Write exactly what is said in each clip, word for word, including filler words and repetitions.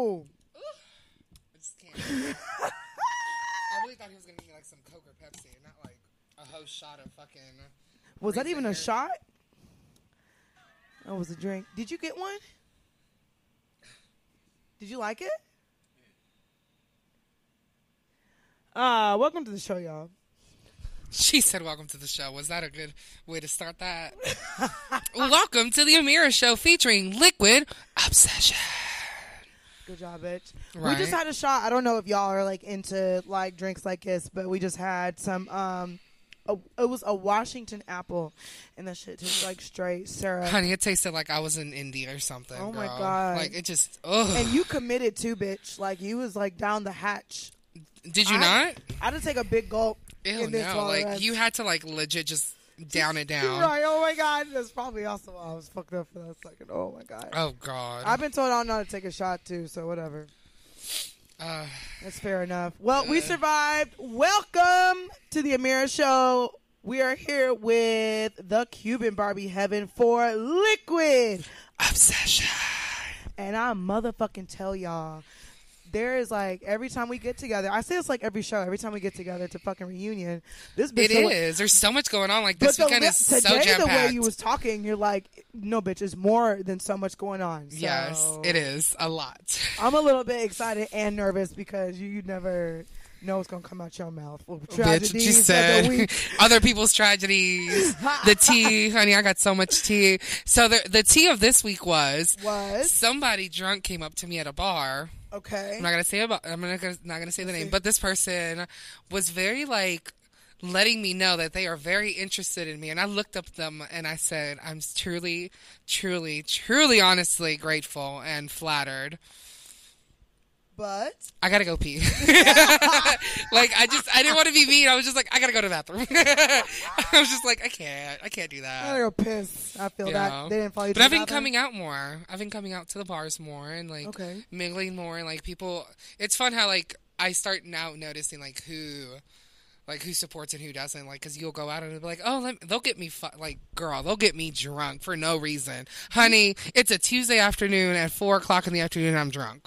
no. I just can't. I really thought he was going to give me like some Coke or Pepsi, not like a whole shot of fucking... Was that even a shot? That was a drink. Did you get one? Did you like it? Uh, welcome to the show, y'all. She said, welcome to the show. Was that a good way to start that? Welcome to the Amira Show featuring Liquid Obsession. Good job, bitch. Right. We just had a shot. I don't know if y'all are like into like drinks like this, but we just had some, um, a, it was a Washington apple, and that shit tastes like straight syrup. Honey, it tasted like I was in India or something. Oh, girl. my God. Like, it just, ugh. And you committed too, bitch. Like, you was like down the hatch. Did you I, not? I had to take a big gulp. Ew, in this no. Like, tolerance. you had to, like, legit just down it down. Right. Oh, my God. That's probably also why I was fucked up for that second. Oh, my God. Oh, God. I've been told I'm not to take a shot, too, so whatever. Uh, That's fair enough. Well, uh, we survived. Welcome to the Amira Show. We are here with the Cuban Barbie Heaven for Liquid Obsession. And I motherfucking tell y'all, there is like, every time we get together, I say it's like every show, every time we get together to fucking reunion, this bitch. It is. There's so much going on. Like, this but weekend the, is so today, jam-packed. the way you was talking, you're like, no, bitch, it's more than so much going on. So Yes, it is. A lot. I'm a little bit excited and nervous because you, you never know what's going to come out your mouth. Well, Bitch, what you said. Other people's tragedies. The tea. Honey, I got so much tea. So the the tea of this week was, was? somebody drunk came up to me at a bar. Okay. I'm not going to say about, I'm not gonna, not going to say the name, but this person was very like letting me know that they are very interested in me. And I looked up them and I said, I'm truly, truly, truly, honestly grateful and flattered. But I gotta go pee. Like, I just, I didn't want to be mean. I was just like, I gotta go to the bathroom. I was just like, I can't, I can't do that. I gotta go piss. I feel You that know? they didn't follow you. But to I've the been bathroom? coming out more. I've been coming out to the bars more and like Okay. mingling more and like people. It's fun how like I start now noticing like who. Like, who supports and who doesn't. Like, because you'll go out and they'll be like, oh, let me, they'll get me, fu- like, girl, they'll get me drunk for no reason. Honey, it's a Tuesday afternoon at four o'clock in the afternoon, I'm drunk.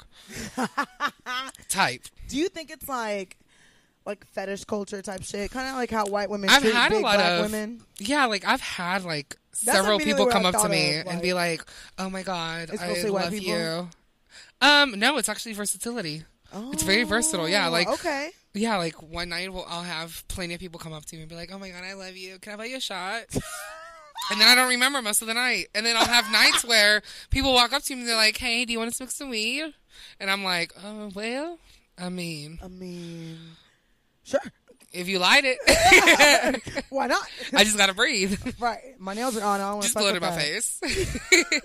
Type. Do you think it's like, like fetish culture type shit? Kind of like how white women I've treat had big a lot black of, women? Yeah, like, I've had, like, several immediately people what come I up to thought me of, and like- be like, oh, my God, It's I mostly white love people? you. Um, no, it's actually versatility. Oh, It's very versatile, yeah. Like, okay. yeah, like, one night we'll, I'll have plenty of people come up to me and be like, oh, my God, I love you. Can I buy you a shot? And then I don't remember most of the night. And then I'll have nights where people walk up to me and they're like, hey, do you want to smoke some weed? And I'm like, oh, well, I mean. I mean, sure. If you light it. Why not? I just got to breathe. Right. My nails are on. I don't want to Just fuck blow it with in my that. face.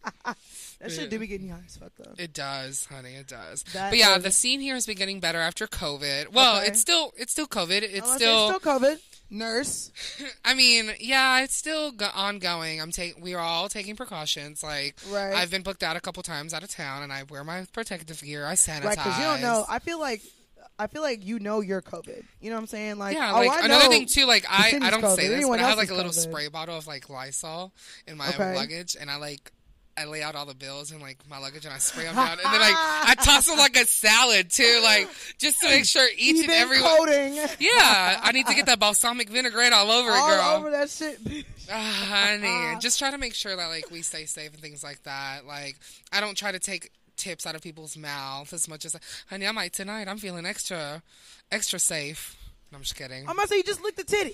That shit do be getting you high as fuck, though. It does, honey. It does. That But yeah, is- the scene here has been getting better after COVID. Well, Okay. it's still it's still COVID. It's I'm gonna say still, it's still COVID. Nurse. I mean, yeah, it's still go- ongoing. I'm take we are all taking precautions. Like, Right. I've been booked out a couple times out of town, and I wear my protective gear. I sanitize. Right, because you don't know. I feel like, I feel like you know you're COVID. You know what I'm saying? Like, Yeah, oh, like I another know thing too. Like, I Cindy's I don't COVID. say this, Anyone but I have else like is a little COVID. spray bottle of like Lysol in my Okay. luggage, and I like. I lay out all the bills in like my luggage and I spray them down, and then like I toss them like a salad too, like just to make sure each Even and every one. coating. Yeah, I need to get that balsamic vinaigrette all over it, All girl. over that shit. Ah, honey, just try to make sure that like we stay safe and things like that. Like, I don't try to take tips out of people's mouth as much as, honey, I might tonight. I'm feeling extra, extra safe. I'm just kidding. I'm gonna say you just licked the titty.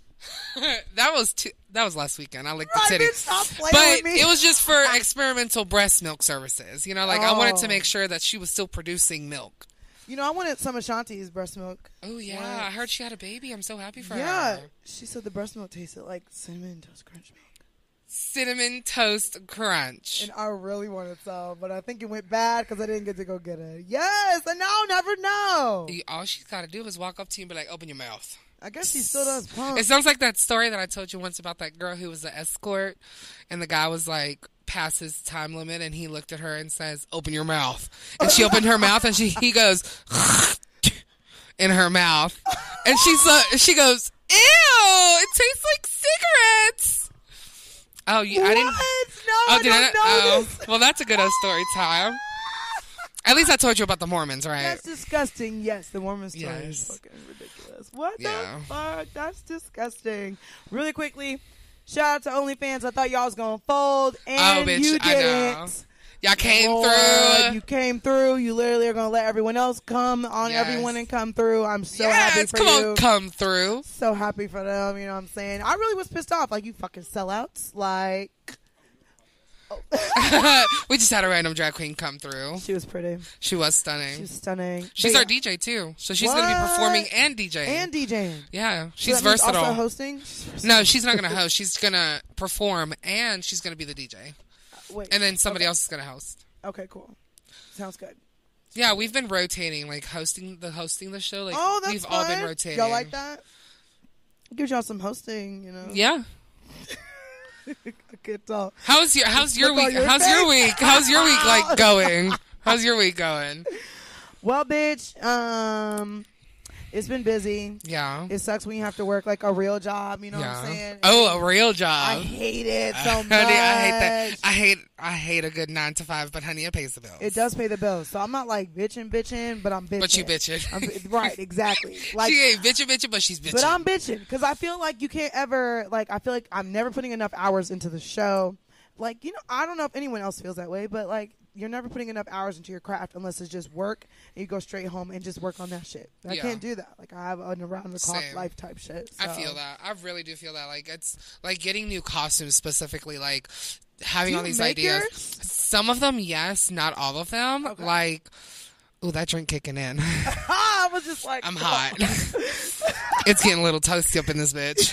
that was too, that was last weekend. I licked Right, the titty, bitch, stop playing but with me. it was just for experimental breast milk services. You know, like I wanted to Oh. make sure that she was still producing milk. You know, I wanted some Ashanti's breast milk. Oh yeah, What? I heard she had a baby. I'm so happy for Yeah, her. she said the breast milk tasted like cinnamon toast crunch milk. Cinnamon toast crunch. And I really wanted some, but I think it went bad because I didn't get to go get it. Yes, and now I'll never know. All she's got to do is walk up to you and be like, open your mouth. I guess she still does pump. It sounds like that story that I told you once about that girl who was the escort, and the guy was like past his time limit, and he looked at her and says, open your mouth. And she opened her mouth, and she he goes, in her mouth. And she's uh, she goes, ew, it tastes like cigarettes. Oh, you, I didn't. What? No, Oh, I did don't I? know Oh, this. well, that's a good old story time. At least I told you about the Mormons, right? That's disgusting. Yes, the Mormon story Yes. is fucking ridiculous. What Yeah. the fuck? That's disgusting. Really quickly, shout out to OnlyFans. I thought y'all was gonna fold, and Oh, bitch, you I know. didn't. Y'all came Lord, through. You came through. You literally are gonna let everyone else come on Yes. everyone and come through. I'm so happy yes, for come you. on, come through. So happy for them. You know what I'm saying? I really was pissed off. Like, you fucking sellouts. Like, We just had a random drag queen come through. she was pretty. She was stunning. She was stunning. She's But our yeah. D J too, so she's going to be What? performing and DJing. And DJing. yeah, So she's that means versatile. Also hosting. She's versatile. No, she's not going to host. She's going to perform and she's going to be the D J. Wait. And then somebody okay. else is going to host. Okay, cool. Sounds good. Yeah, we've been rotating, like hosting the hosting the show. Like Oh, that's we've fun. all been rotating. Y'all like that? Gives y'all some hosting, you know. Yeah. I could tell. How's your How's your Look on week? your How's your face. week? How's your week like going? How's your week going? Well, bitch, um, it's been busy. Yeah. It sucks when you have to work like a real job. You know yeah. what I'm saying? Oh, a real I job. hate it so Honey, much. I hate that. I hate I hate a good nine to five, but honey, it pays the bills. It does pay the bills, so I'm not like bitching, bitching, but I'm bitching. But you bitching. I'm, bi- right, exactly. Like, she ain't bitching, bitching, but she's bitching. but I'm bitching because I feel like you can't ever like. I feel like I'm never putting enough hours into the show. Like, you know, I don't know if anyone else feels that way, but like, you're never putting enough hours into your craft unless it's just work and you go straight home and just work on that shit. I Yeah. can't do that. Like, I have an around the clock Same. life type shit. I so. feel that. I really do feel that. Like it's like getting new costumes specifically. Like having Do all you these make ideas. yours? Some of them, yes. Not all of them. Okay. Like, ooh, that drink kicking in. I was just like, I'm hot. It's getting a little toasty up in this bitch.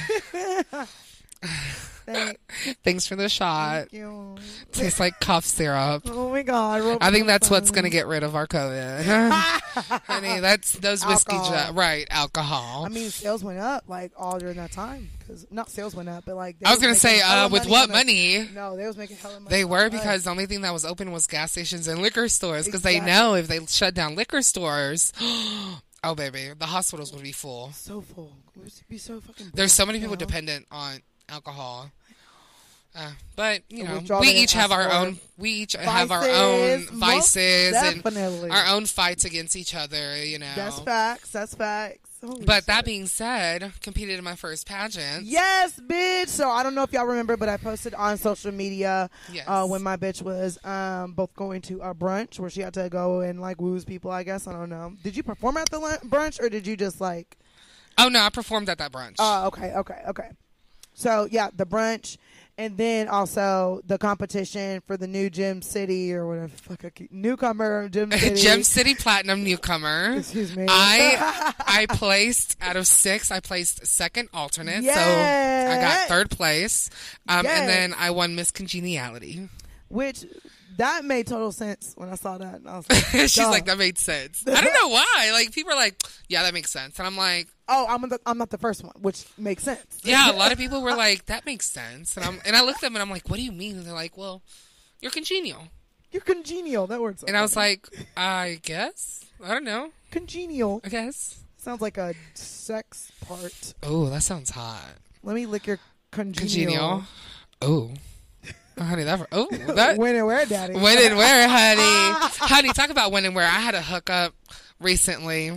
Thank, Thanks for the shot. thank you. Tastes like cough syrup. Oh my god! I think that's what's gonna get rid of our COVID. Honey, that's those whiskey, Alcohol. ju- right? Alcohol. I mean, sales went up like all during that time because not sales went up, but like they I was gonna making say, hella uh, with money what on the- money? No, they was making hella money. They on were the because the only thing that was open was gas stations and liquor stores because Exactly. they know if they shut down liquor stores, oh baby, the hospitals would be full. so full. We would be so fucking. There's so broke, many you people know? dependent on alcohol. Uh, but you The know, withdrawal we they each have our ask for. own. We each have our own Vices, most vices and definitely. our own fights against each other. You know. That's facts. That's facts. Holy But shit. that being said, competed in my first pageant. Yes, bitch. So I don't know if y'all remember, but I posted on social media Yes. uh, when my bitch was um, both going to a brunch where she had to go and like woos people. I guess I don't know. Did you perform at the lun- brunch or did you just like? Oh no, I performed at that brunch. Oh, okay, okay, okay. So yeah, the brunch, and then also the competition for the new Gem City or whatever. Fuck, I keep, newcomer Gem City. Gem City Platinum newcomer. Excuse me. I I placed out of six. I placed second alternate, so I got third place. Um, Yes. And then I won Miss Congeniality. Which that made total sense when I saw that. And I was like, She's duh. like, that made sense. I don't know why. Like people are like, yeah, that makes sense, and I'm like, oh, I'm the, I'm not the first one, which makes sense. yeah. A lot of people were like, that makes sense, and I'm and I looked at them and I'm like, what do you mean? And they're like, well, you're congenial, You're congenial. That word's so and I was funny. like, I guess I don't know. congenial. I guess. Sounds like a sex part. Oh, that sounds hot. Let me lick your congenial. Congenial. Oh, oh honey, that. Oh, that. When and where, daddy? When and where, honey? Honey, talk about when and where. I had a hookup recently.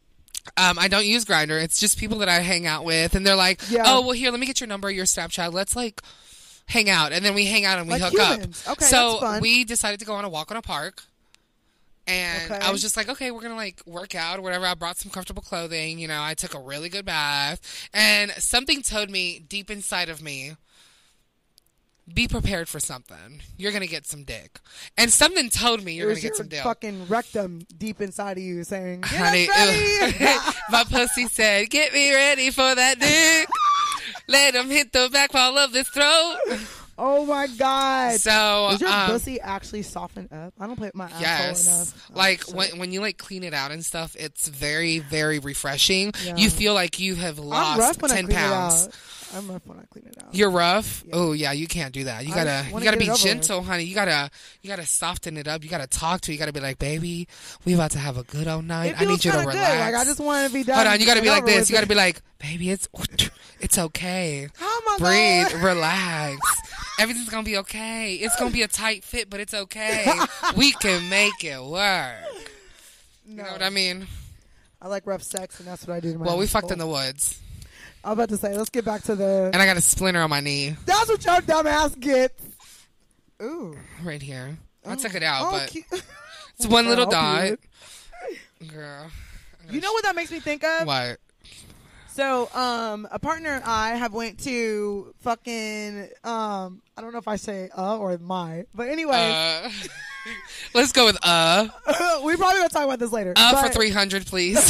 Um, I don't use Grindr. It's just people that I hang out with, and they're like, Yeah. "Oh, well, here, let me get your number, your Snapchat. Let's like hang out." And then we hang out and we Like hook humans. up. Okay, so that's fun. we decided to go on a walk on a park. And Okay. I was just like, okay, we're going to like work out or whatever. I brought some comfortable clothing. You know, I took a really good bath. And something told me deep inside of me, be prepared for something. You're going to get some dick. And something told me It you're going was to get your some dick. fucking rectum deep inside of you saying, "Get Honey, us it ready." was- my pussy said, get me ready for that dick. Let him hit the back wall of this throat. Oh my god! So, Does your um, pussy actually soften up? I don't play with my asshole yes. enough. Oh, Like shit. when when you like clean it out and stuff, it's very, very refreshing. Yeah. You feel like you have I'm lost rough when I ten clean pounds. it out. I'm rough when I clean it out. You're rough. Yeah. Oh yeah, you can't do that. You I gotta just you wanna gotta get be it over gentle, honey. You gotta you gotta soften it up. You gotta talk to. It. You gotta be like, baby, we about to have a good old night. It I feels need you to kinda relax. good. Like I just want to be done. Hold on, you gotta be and like over this. with You gotta it. be like, baby, it's it's okay. Oh my Breathe, god! relax. Everything's gonna be okay. It's gonna be a tight fit, but it's okay. We can make it work. No. You know what I mean? I like rough sex, and that's what I do to my Well, we asshole. fucked in the woods. I was about to say, let's get back to the... And I got a splinter on my knee. That's what your dumb ass gets. Ooh. Right here. I Oh. took it out, Oh, but cute. it's one little I'll dot. do it. Girl. You know what that makes me think of? What? So, um, a partner and I have went to fucking, um, I don't know if I say uh or my, but anyway, Uh, let's go with uh. we probably gonna talk about this later. Uh but for three hundred, please.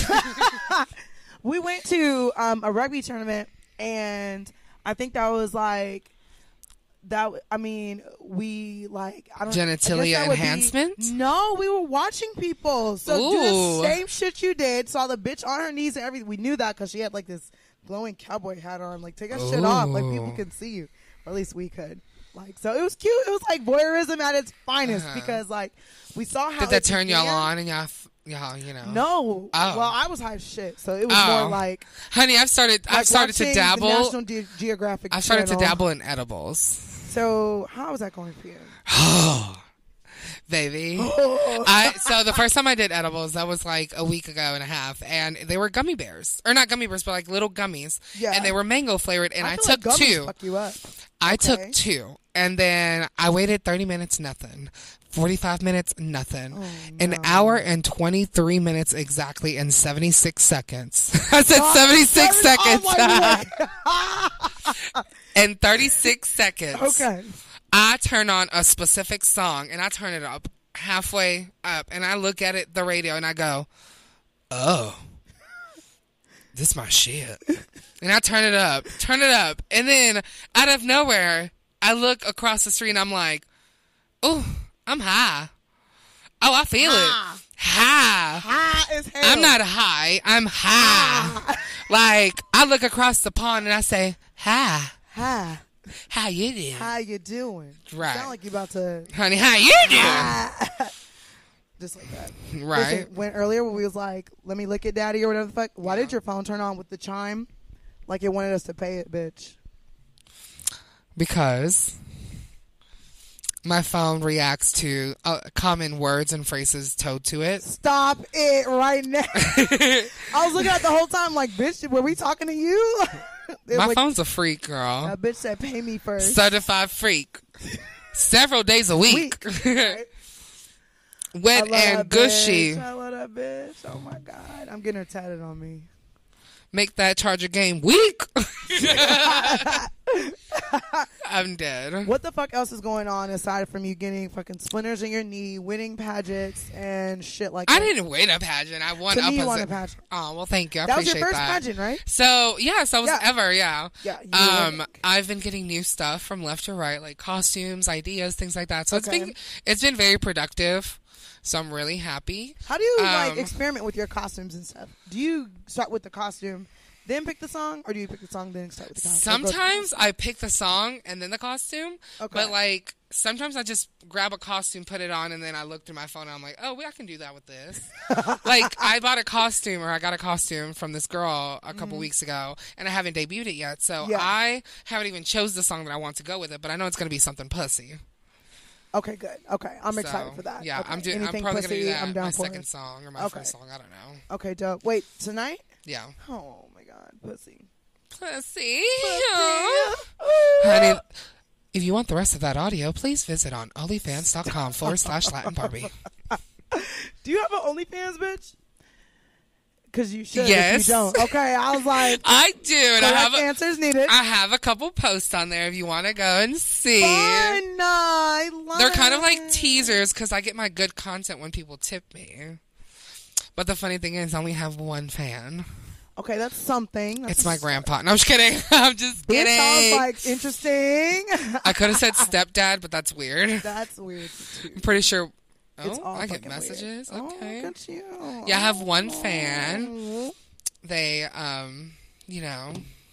we went to um, a rugby tournament, and I think that was like that. I mean, we like I don't I guess Genitalia that would be- enhancement? No, we were watching people. So do Ooh. the same shit you did. Saw the bitch on her knees and everything. We knew that because she had like this glowing cowboy hat on. Like, take that shit off. Like, people Ooh. could see you, or at least we could. Like, so it was cute. It was like voyeurism at its finest Uh-huh. because like we saw how Did that it turn y'all began. on and y'all, f- y'all, you know? No. Oh. Well, I was high as shit, so it was Oh. more like Honey, I've started. like I've started to watching the dabble. National Ge- Geographic. I've started to Channel. dabble in edibles. So how is that going for you? Oh, baby. I so the first time I did edibles, that was like a week ago and a half, and they were gummy bears, or not gummy bears, but like little gummies. Yeah. And they were mango flavored, and I, I, feel took like gummies two. Fuck you up. I Okay. took two, and then I waited thirty minutes, nothing. Forty-five minutes, nothing. Oh, An no. hour and twenty-three minutes exactly, and seventy-six seconds. I said God, seventy-six seven- seconds. oh my In thirty-six seconds. Okay. I turn on a specific song and I turn it up halfway up and I look at it, the radio, and I go, oh, this my shit. And I turn it up, turn it up. And then out of nowhere, I look across the street and I'm like, oh, I'm high. Oh, I feel High. it. High. High as hell. I'm not high. I'm high. Like, I look across the pond and I say, hi. Hi. How you doing? How you doing? Right. Sound like you about to. Honey, how you doing? Ah. Just like that. Right. Listen, when earlier when we was like, let me lick it, daddy, or whatever the fuck. Why did your phone turn on with the chime? Like it wanted us to pay it, bitch. Because my phone reacts to uh, common words and phrases told to it. Stop it right now. I was looking at it the whole time like, bitch, were we talking to you? It My was like, phone's a freak, girl. that bitch said, pay me first. Certified freak. Several days a week. Week, right? I Wet love and that gushy. bitch. I love that bitch. Oh my God. I'm getting her tatted on me. Make that Charger game weak. I'm dead. What the fuck else is going on aside from you getting fucking splinters in your knee, winning pageants, and shit like I that? didn't win a pageant. I won To opposite. me, you won a pageant. Oh, well, thank you. I That was appreciate your first that. pageant, right? So, yes, I was Yeah. ever, yeah. Yeah. You were Um, winning. I've been getting new stuff from left to right, like costumes, ideas, things like that. So Okay. it's been it's been very productive. So I'm really happy. How do you like um, experiment with your costumes and stuff? Do you start with the costume, then pick the song, or do you pick the song then start with the costume? Or go- Sometimes I pick the song and then the costume, Okay. but like sometimes I just grab a costume, put it on, and then I look through my phone and I'm like, oh, well, I can do that with this. Like I bought a costume or I got a costume from this girl a couple weeks ago, and I haven't debuted it yet, so Mm-hmm. Yeah. I haven't even chose the song that I want to go with it, but I know it's gonna be something pussy. Okay, good. Okay, I'm excited So, for that. Yeah, Okay. I'm doing. I'm Anything probably pussy, gonna do that. I'm down my for second it. song or my Okay. first song. I don't know. Okay, dope. Wait, tonight? Yeah, Oh my God, pussy. pussy. Pussy. Honey, if you want the rest of that audio, please visit on onlyfans.com forward slash Latin Barbie. Do you have an OnlyFans, bitch? Because you should. Yes. If you don't. Okay, I was like, I do, and I have correct a, answers needed. I have a couple posts on there if you want to go and see. Fun. I love They're kind of like it. teasers because I get my good content when people tip me. But the funny thing is, I only have one fan. Okay, that's something. That's It's my grandpa. No, I'm just kidding. I'm just It kidding. sounds like interesting. I could have said stepdad, but that's weird. That's weird too. I'm pretty sure. It's Oh, all I get fucking messages. weird. Okay. Oh, look at you. Yeah, I have one fan. Oh. They, um, you know,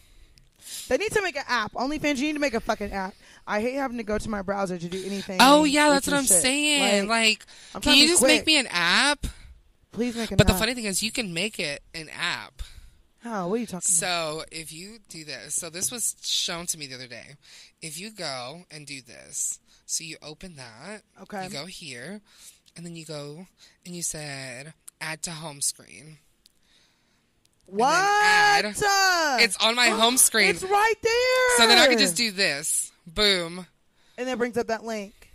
They need to make an app. OnlyFans, you need to make a fucking app. I hate having to go to my browser to do anything. oh yeah, with that's what your I'm shit. saying. Like, I'm can trying you to just quick. make me an app? Please make an But the app. funny thing is, you can make it an app. How? What are you talking So if you do this, so this was shown to me the other day. If you go and do this, so you open that, Okay. you go here, and then you go and you said add to home screen. What? add. Uh, It's on my home screen. It's right there. So then I can just do this. Boom. And then it brings up that link.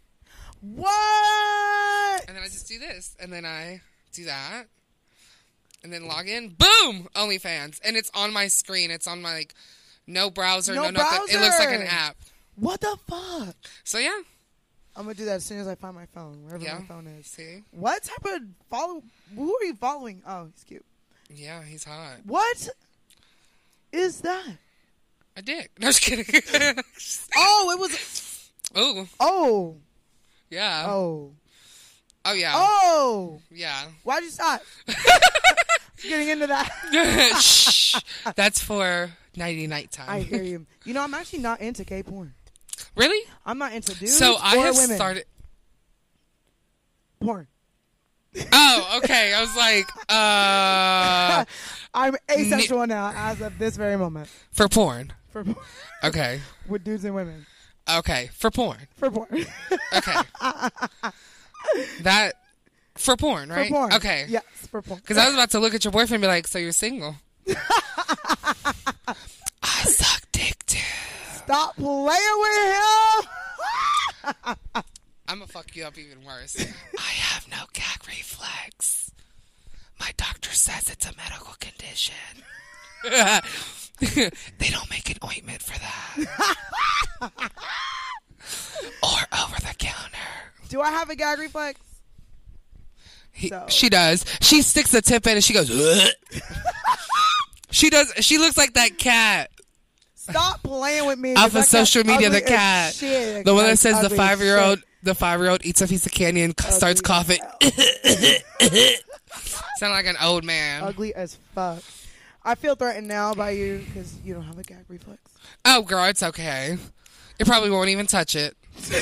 What? And then I just do this. And then I do that. And then log in. Boom! OnlyFans. And it's on my screen. It's on my, like, no browser, No no, nothing. browser. It looks like an app. What the fuck? So, yeah. I'm going to do that as soon as I find my phone, wherever Yeah. my phone is. See? What type of follow? Who are you following? Oh, he's cute. Yeah, he's hot. What is that? A dick. No, just kidding. Oh, it was. Ooh. Oh. Yeah. Oh. Oh, yeah. Oh. Yeah. Why'd you stop? Getting into that. Shh. That's for nighty night time. I hear you. You know, I'm actually not into gay porn. Really? I'm not into dudes So I or have women. started. Porn. Oh, okay. I was like, uh, I'm asexual now as of this very moment. for porn. For porn. Okay. With dudes and women. Okay. For porn. For porn. Okay. That for porn, right? For porn. Okay. Yes, for porn. Because I was about to look at your boyfriend and be like, so you're single? I suck dick too. Stop playing with him. I'm gonna fuck you up even worse. I have no gag reflex. My doctor says it's a medical condition. They don't make an ointment for that. Or over the counter. Do I have a gag reflex? He, So- She does. She sticks the tip in and she goes. "Ugh." She does. She looks like that cat Stop playing with me. off That of social cat's media. The ugly as cat, shit. the one that That's says the ugly as five year old, shit. the five year old eats a piece of candy and starts Ugly coughing. Sound like an old man. Ugly as fuck. I feel threatened now by you because you don't have a gag reflex. Oh, girl, it's okay. It probably won't even touch it.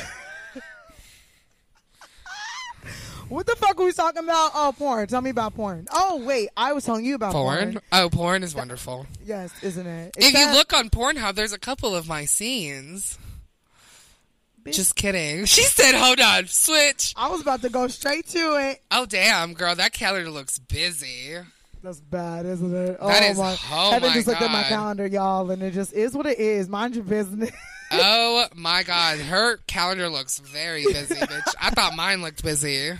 What the fuck were we talking about? Oh, porn. Tell me about porn. Oh, wait. I was telling you about porn. Porn? Oh, porn is wonderful. Yes, isn't it? If you Except- look on Pornhub, there's a couple of my scenes. Bitch, Just kidding. She said, hold on, switch. I was about to go straight to it. Oh, damn, girl, that calendar looks busy. That's bad, isn't it? That oh is- my. oh Heather my just looked at my God. calendar, y'all, and it just is what it is. Mind your business. Oh, my God. Her calendar looks very busy, bitch. I thought mine looked busy.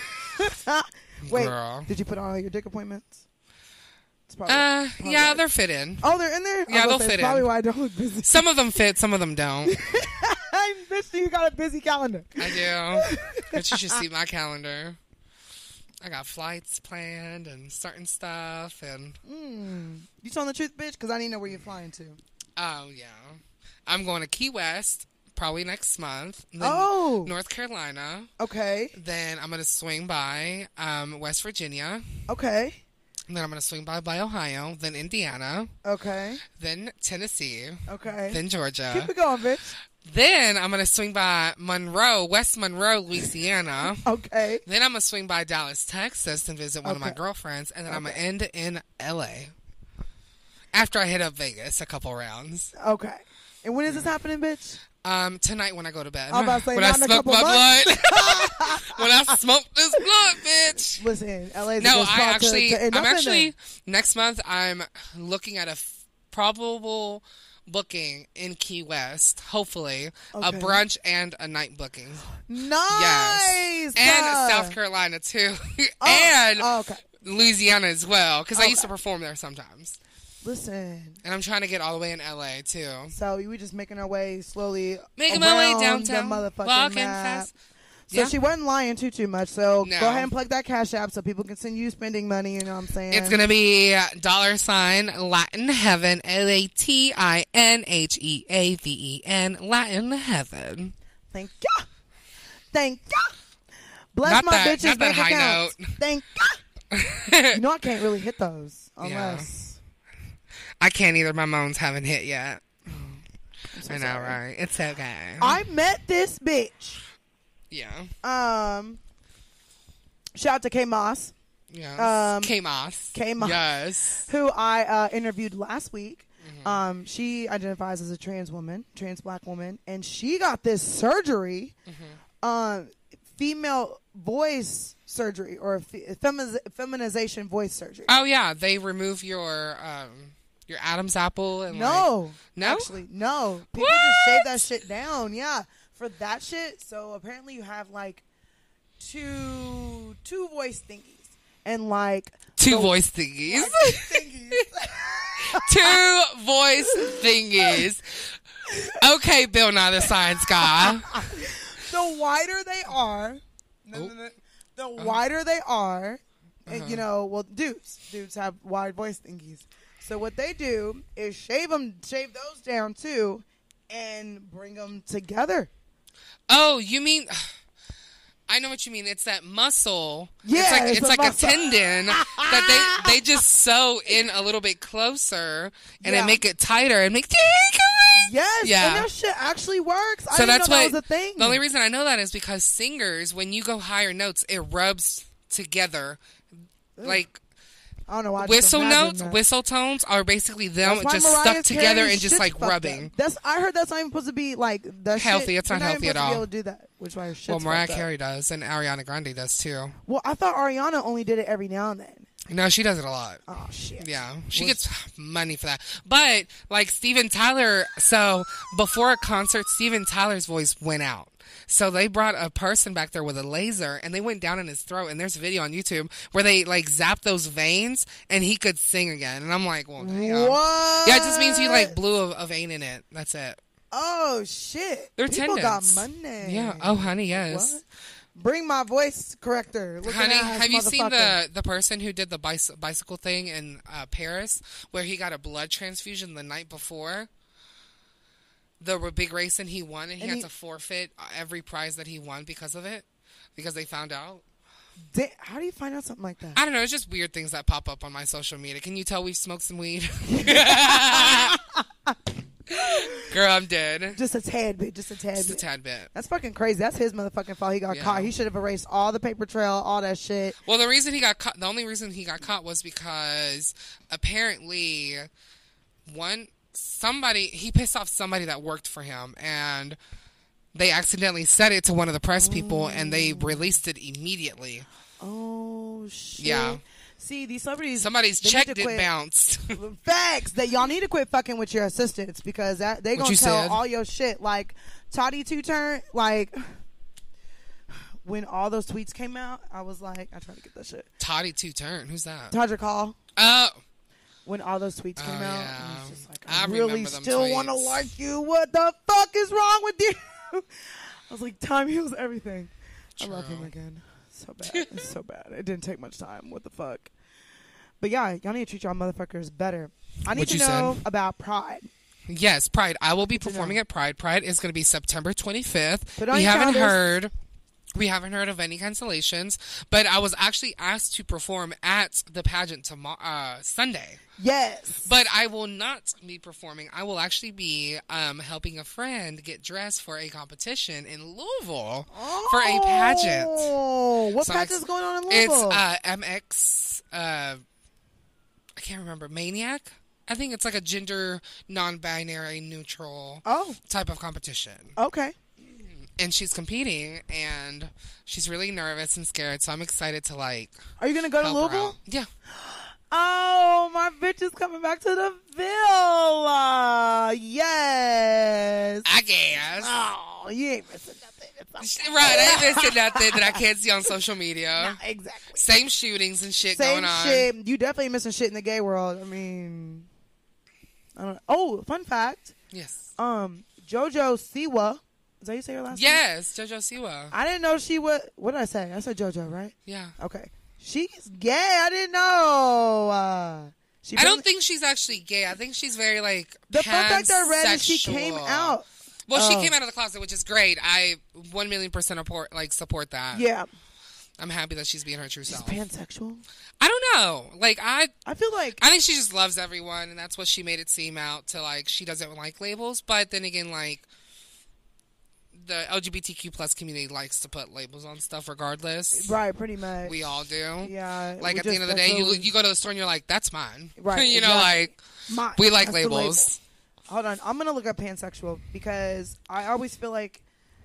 Wait, Girl. did you put on all your dick appointments? It's probably, Uh, probably yeah, right. they're fit in. Oh, they're in there? I was Yeah, gonna they'll say, fit it's probably in. why I don't look busy. Some of them fit, some of them don't. I'm bitch, you got a busy calendar. I do. But you should see my calendar. I got flights planned and certain stuff, and Mm. You telling the truth, bitch? Because I need to know where you're flying to. oh yeah, I'm going to Key West probably next month. Then Oh, North Carolina. okay, Then I'm gonna swing by um, West Virginia. okay, And then I'm gonna swing by by Ohio. Then Indiana. okay, Then Tennessee. okay. Then Georgia. Keep it going, bitch. Then I'm gonna swing by Monroe, West Monroe, Louisiana. Okay. Then I'm gonna swing by Dallas, Texas, and visit one of my Okay. girlfriends, and then I'm gonna Okay. end in L A. After I hit up Vegas a couple rounds. Okay. And when is this happening, bitch? Um, tonight when I go to bed. I'm about to say, when I not in a smoke couple my months. blood. When I smoke this blood, bitch. Listen, L A's a No, good I spot actually, to, to end I'm up in actually there. next month. I'm looking at a f- probable booking in Key West. Hopefully, a Okay. brunch and a night booking. Nice. And uh, South Carolina too, oh, and oh, okay. Louisiana as well, because I used to Okay. perform there sometimes. Listen. And I'm trying to get all the way in L A too. So we just making our way slowly Making my way around downtown, the motherfucking walking map. fast. So Yeah. she wasn't lying too too much. So No. go ahead and plug that Cash App so people can send you spending money. You know what I'm saying? It's gonna be dollar sign Latin Heaven, L A T I N H E A V E N, Latin Heaven. Thank ya. Thank ya. Bless Not my that- bitches not that bank high accounts. note. Thank ya. You know I can't really hit those Yeah. unless. I can't either. My moans haven't hit yet. I'm so I know, sorry. right? It's okay. I met this bitch. yeah. Um, shout out to K Moss, Yes. Um, K-Moss. K-Moss. Yes. who I uh, interviewed last week. Mm-hmm. Um, she identifies as a trans woman, trans black woman, and she got this surgery. Mm-hmm. Um, female voice surgery or fe- femi- feminization voice surgery. Oh yeah, they remove your um your Adam's apple and No, like, no, actually, no. People What? just shave that shit down. Yeah, for that shit. So apparently, you have like two two voice thingies and like two the- voice thingies, like, thingies. two voice thingies. Okay, Bill Nye the Science Guy. The wider they are, Oh. the wider they are, and Uh-huh. you know, well, dudes, dudes have wide voice thingies. So what they do is shave them, shave those down too, and bring them together. Oh, you mean? I know what you mean. It's that muscle. Yeah, it's like it's it's a like muscle. a tendon that they they just sew in a little bit closer and Yeah. they make it tighter and make. Yes, Yeah. and that shit actually works. I So didn't that's know what that was a thing. the only reason I know that is because singers, when you go higher notes, it rubs together. Like I don't know why. I just whistle imagine notes, that. whistle tones are basically them That's why just Mariah stuck together Carey's and just shit's like fucked rubbing. up. That's I heard that's not even supposed to be like that Healthy. Shit, It's not you're healthy even at supposed to all. Be able to do that, which why your shit's Well, Mariah fucked up. Carey does and Ariana Grande does too. Well, I thought Ariana only did it every now and then. No, she does it a lot. Oh shit. Yeah, she Was- gets money for that. But like Steven Tyler, so before a concert, Steven Tyler's voice went out. So they brought a person back there with a laser, and they went down in his throat. And there's a video on YouTube where they like zapped those veins, and he could sing again. And I'm like, well, damn. What? Yeah, it just means he like blew a, a vein in it. That's it. Oh shit. They're People tendons. got money. Yeah. Oh, honey, yes. What? Bring my voice corrector. Looking Honey, ass have you seen motherfucker. the the person who did the bicy- bicycle thing in uh, Paris, where he got a blood transfusion the night before the r- big race and he won, and he And had he- to forfeit every prize that he won because of it, because they found out. Da- How do you find out something like that? I don't know. It's just weird things that pop up on my social media. Can you tell we've smoked some weed? Girl, I'm dead. Just a tad bit. Just a tad Just a bit. tad bit. That's fucking crazy. That's his motherfucking fault. He got Yeah. caught. He should have erased all the paper trail, all that shit. Well, the reason he got caught, the only reason he got caught was because apparently one, somebody, he pissed off somebody that worked for him, and they accidentally said it to one of the press people, and they released it immediately. Oh shit. Yeah. See, these celebrities. Somebody's they need check to didn't quit- bounce. Facts that y'all need to quit fucking with your assistants because that they What gonna you tell said. all your shit. Like Toddy Two Turn, like when all those tweets came out, I was like, I tried to get that shit. Toddy Two Turn. Who's that? Todrick Hall. Oh. When all those tweets came Oh, out, yeah. I was just like, I, I really remember them still want to tweets. like you. What the fuck is wrong with you? I was like, time heals everything. I love him True. again. So bad. It's so bad. It didn't take much time. What the fuck? But yeah, y'all need to treat y'all motherfuckers better. I need What to you know said. about Pride. Yes, Pride. I will be to know. performing at Pride. Pride is going to be September twenty-fifth. Put on We your haven't calendars. heard. We haven't heard of any cancellations, but I was actually asked to perform at the pageant tomorrow, uh, Sunday. Yes. But I will not be performing. I will actually be um, helping a friend get dressed for a competition in Louisville for a pageant. Oh, what So I'm pageant is ex- going on in It's Louisville? uh, M X. Uh, I can't remember. Maniac. I think it's like a gender non-binary neutral oh, type of competition. okay. And she's competing, and she's really nervous and scared. So I'm excited to like Are you gonna go to help her Louisville? out. Yeah. Oh, my bitch is coming back to the villa. Yes. I guess. Oh, you ain't missing nothing. It's okay. Right, I ain't missing nothing that I can't see on social media. Nah, exactly. Same shootings and shit Same going on. shit. You definitely missing shit in the gay world. I mean, I don't. Oh, fun fact. Yes. Um, JoJo Siwa. Is that how you say her last name? Yes, JoJo Siwa. I didn't know she was. What did I say? I said JoJo, right? Yeah. Okay. She's gay. I didn't know. Uh, she I been- don't think she's actually gay. I think she's very like The fun fact I read is she pansexual. came out. Well, she Oh. came out of the closet, which is great. I one million percent support like support that. Yeah. I'm happy that she's being her true She's self. pansexual. I don't know. Like I, I feel like I think she just loves everyone, and that's what she made it seem out to. Like she doesn't like labels, but then again, like the L G B T Q plus community likes to put labels on stuff, regardless. right, pretty much. We all do. Yeah. Like we at the just- end of the that's day, you what we- you go to the store and you're like, "That's mine." Right, you know, exactly. like My- we like that's the label. labels. Hold on, I'm gonna look up pansexual because I always feel like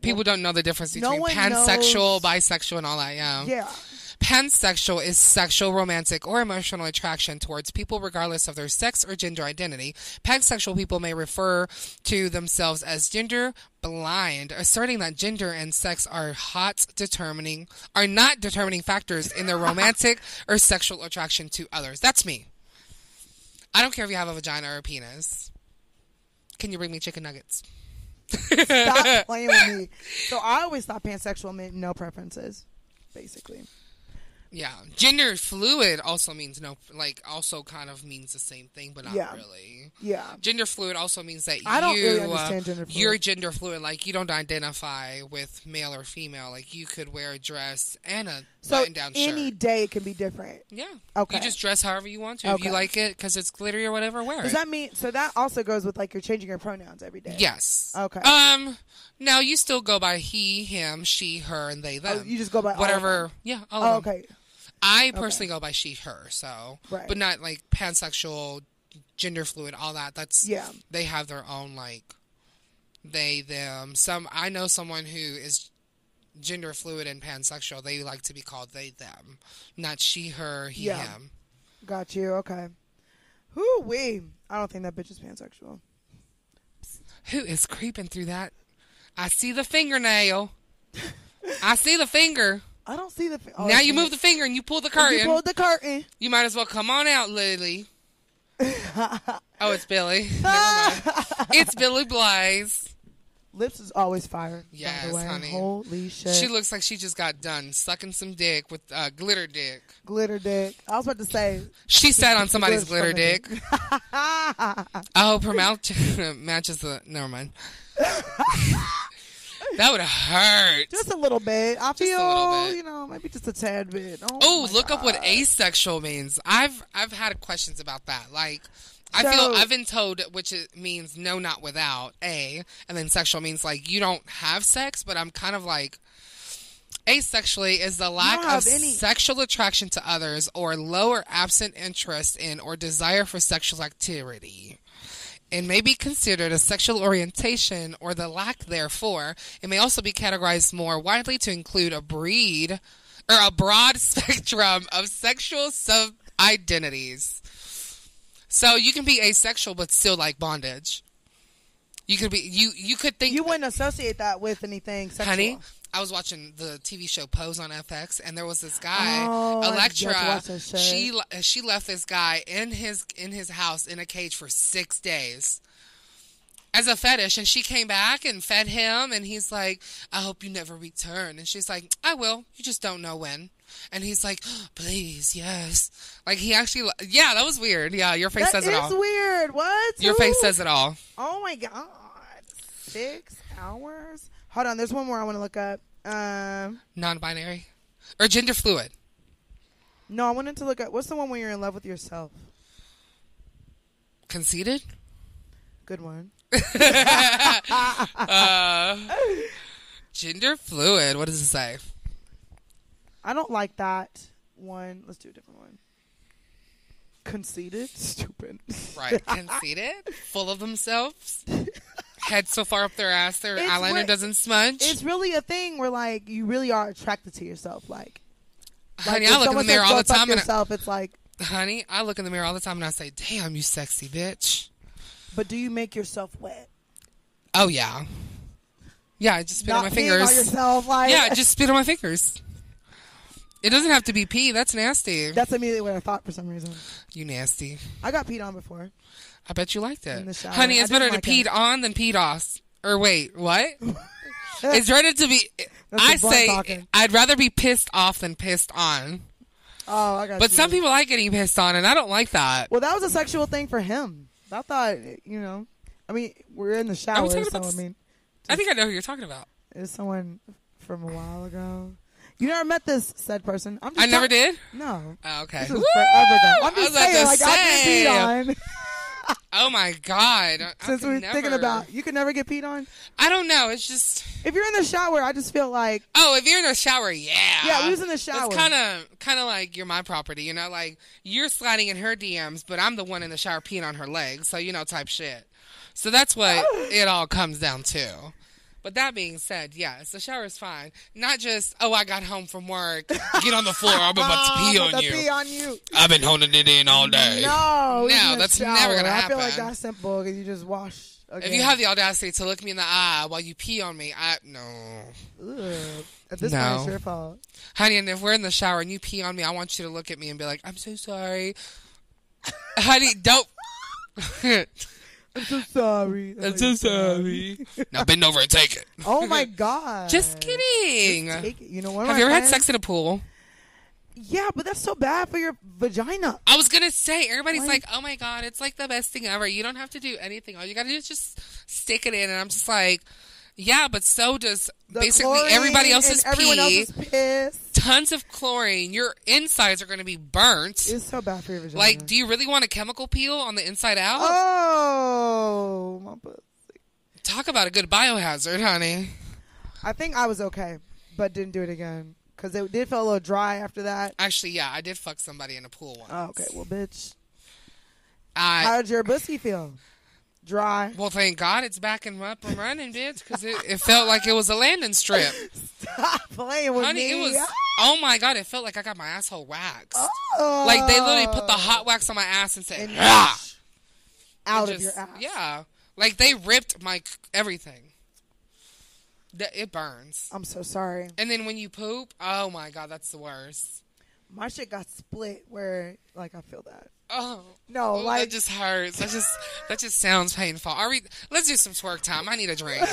People don't know the difference No between one pansexual, knows- bisexual, and all that. Yeah. Yeah. Pansexual is sexual, romantic, or emotional attraction towards people regardless of their sex or gender identity. Pansexual people may refer to themselves as gender blind, asserting that gender and sex are hot determining are not determining factors in their romantic or sexual attraction to others. That's me. I don't care if you have a vagina or a penis. Can you bring me chicken nuggets? Stop playing with me. So I always thought pansexual meant no preferences, basically. Yeah, gender fluid also means no, like also kind of means the same thing, but not Yeah. really. Yeah. Gender fluid also means that I don't you, really understand uh, gender fluid. you're gender fluid, like you don't identify with male or female. Like you could wear a dress and a So button-down any shirt. day can be different. Yeah. Okay. You just dress however you want to. If Okay. you like it because it's glittery or whatever, wear Does it. that mean, so that also goes with like you're changing your pronouns every day? Yes. Okay. Um. No, you still go by he, him, she, her, and they, them. Oh, you just go by all of whatever. them? Yeah. All Oh, of them. okay. I personally go by she, her, so, Right. but not like pansexual, gender fluid, all that. That's Yeah. They have their own like they, them. Some I know someone who is gender fluid and pansexual. They like to be called they, them, not she, her, he, Yeah. him. Got you. Okay. Whoo wee. I don't think that bitch is pansexual. Who is creeping through that? I see the fingernail. I see the finger. I don't see the. fi- Oh, now you see. move the finger and you pull the You curtain. pulled the curtain. You might as well come on out, Lily. Oh, it's Billy. Never mind. It's Billy Blaze. Lips is always fire. by Yes, the way. honey. Holy shit. She looks like she just got done sucking some dick with uh, glitter dick. Glitter dick. I was about to say. She sat on somebody's glitter glitter's dick. I hope her mouth matches the. Never mind. That would hurt. Just a little bit. I a feel, little bit. you know, maybe just a tad bit. Oh, Oh, my look up what God. asexual means. I've I've had questions about that. Like, I So- feel I've been told which it means no, not without a, and then sexual means like you don't have sex. But I'm kind of like asexually is the lack don't have of any- sexual attraction to others or low or absent interest in or desire for sexual activity. It may be considered a sexual orientation or the lack therefor. It may also be categorized more widely to include a breed or a broad spectrum of sexual sub-identities. So you can be asexual but still like bondage. You could be you you could think You wouldn't associate that with anything sexual. honey, I was watching the T V show Pose on F X, and there was this guy, Oh, I have to Electra. watch that shit. She le- she left this guy in his in his house in a cage for six days as a fetish, and she came back and fed him, and he's like, "I hope you never return," and she's like, "I will. You just don't know when." And he's like, "Please, yes." Like he actually, yeah, that was weird. Yeah, your face That says it is all. weird. What? Your Who? face says it all. Oh my God. Six hours? Hold on. There's one more I want to look up. Um, Non-binary or gender fluid. no, I wanted to look at what's the one when you're in love with yourself? Conceited. Good one. uh, gender fluid. What does it say? I don't like that one. Let's do a different one. Conceited? Stupid. Right. Conceited. Full of themselves. Head so far up their ass their It's eyeliner what- doesn't smudge. It's really a thing where like you really are attracted to yourself. Like, Honey, like, I if look in the someone mirror says, all "Go the fuck time and I, yourself," it's like, honey, I look in the mirror all the time and I say, "Damn, you sexy bitch." but do you make yourself wet? Oh yeah. Yeah, I just spit Not on my peeing fingers. on yourself, like, Yeah, just spit on my fingers. It doesn't have to be pee. That's nasty. that's immediately what I thought for some reason. You nasty. I got peed on before. I bet you liked it. In the shower. Honey, I it's better didn't to like peed it. on than peed off. Or wait, what? It's better to be. That's I the blunt say talking. I'd rather be pissed off than pissed on. Oh, I got But you. some people like getting pissed on, and I don't like that. Well, that was a sexual thing for him. I thought, you know, I mean, we're in the shower, talking so about I this- mean, I think I know who you're talking about. it's someone from a while ago. You never met this said person. I'm just I never talk- did. No. Oh, okay. This was Woo! forever ago. I'm I just was about saying, to like, I've say. been peed on. Oh my god! I- I Since could we're never- thinking about, you could never get peed on. I don't know. It's just. If you're in the shower, I just feel like, Oh, if you're in the shower, yeah. yeah, we was in the shower. It's kind of, kind of like you're my property, you know. Like you're sliding in her D Ms, but I'm the one in the shower peeing on her legs, so you know, type shit. So that's what it all comes down to. But that being said, yes, the shower is fine. Not just, oh, I got home from work. Get on the floor. I'm about to pee, I'm on, about you. to pee on you. I've been holding it in all day. No, no, that's shower. never gonna happen. I feel like that's simple because you just wash. Again. If you have the audacity to look me in the eye while you pee on me, I no. Ugh. At this no. point, it's your fault, honey. And if we're in the shower and you pee on me, I want you to look at me and be like, "I'm so sorry, honey." Don't. I'm so sorry. I'm so sorry. Now bend over and take it. Oh my god. Just kidding. Just take it. You know what? Have you ever friends? had sex in a pool? Yeah, but that's so bad for your vagina. I was gonna say, everybody's Why? like, "Oh my god, it's like the best thing ever." You don't have to do anything. All you gotta do is just stick it in. And I'm just like, yeah, but so does The basically everybody else's and everyone pee. else's piss. Tons of chlorine. Your insides are gonna be burnt. It's so bad for your vagina. Like, do you really want a chemical peel on the inside out? Oh, my pussy. Talk about a good biohazard, honey. I think I was okay, but didn't do it again. Because it did feel a little dry after that. Actually, yeah, I did fuck somebody in a pool once. Oh, okay, well, bitch. I, How did your pussy feel? Dry. Well, thank God it's back and up and running, bitch, because it, it felt like it was a landing strip. Stop playing with honey, me. it was, oh my God, it felt like I got my asshole waxed. Oh. Like, they literally put the hot wax on my ass and said, And ah! out And of just, your ass. Yeah. Like, they ripped my everything. It burns. I'm so sorry. And then when you poop, oh my God, that's the worst. My shit got split where, like, I feel that. Oh no! Oh, like that just hurts. That just that just sounds painful. Are we? Let's do some twerk time. I need a drink.